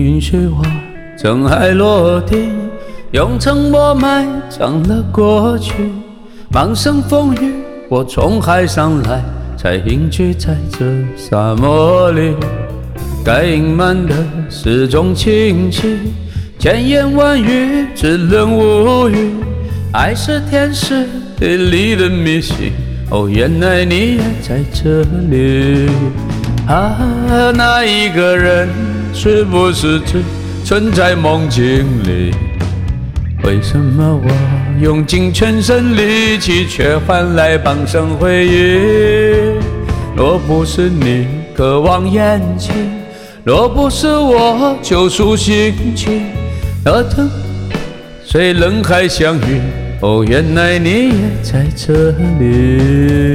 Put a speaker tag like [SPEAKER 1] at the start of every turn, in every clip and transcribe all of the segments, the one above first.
[SPEAKER 1] 云雪花，尘埃落定，用沉默埋葬了过去。满身风雨，我从海上来，才隐居在这沙漠里。该隐瞒的是种清晰，千言万语只能无语。爱是天时地利的迷信，哦，原来你也在这里。啊，那一个人是不是只存在梦境里？为什么我用尽全身力气，却换来半生回忆？若不是你渴望眼睛，若不是我救赎心情，那等谁人海相遇？哦，原来你也在这里。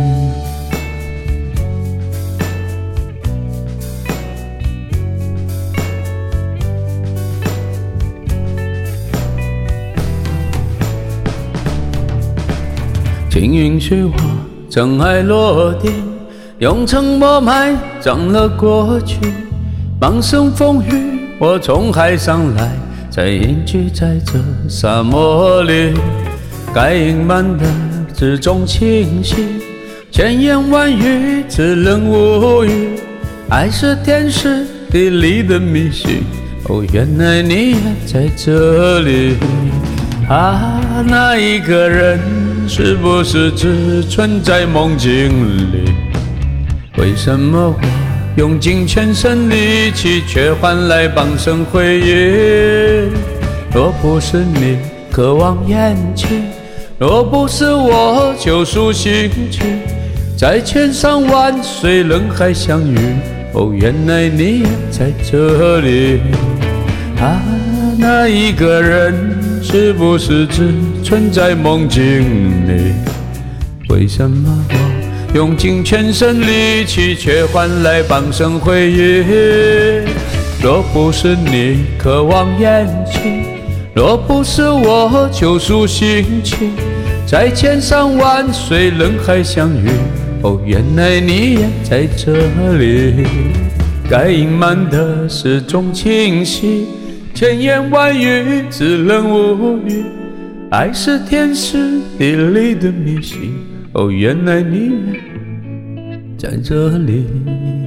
[SPEAKER 1] 青云雪花，尘埃落定，用沉默埋葬了过去。满身风雨，我从海上来，才隐居在这沙漠里。该隐瞒的只种清晰，千言万语只能无语。爱是天时地利的迷信，哦，原来你也在这里。啊，那一个人是不是只存在梦境里？为什么我用尽全身力气，却换来半生回忆？若不是你渴望眼睛，若不是我救赎心情，在千山万水人海相遇，哦，原来你也在这里。啊，那一个人是不是只存在梦境里？为什么我用尽全身力气，却换来半生回忆？若不是你渴望眼睛，若不是我救赎心情，在千山万水人海相遇，哦，原来你也在这里。该隐瞒的是种清晰，千言万语只能无语。爱是天时地利的迷信，哦，原来你也在这里。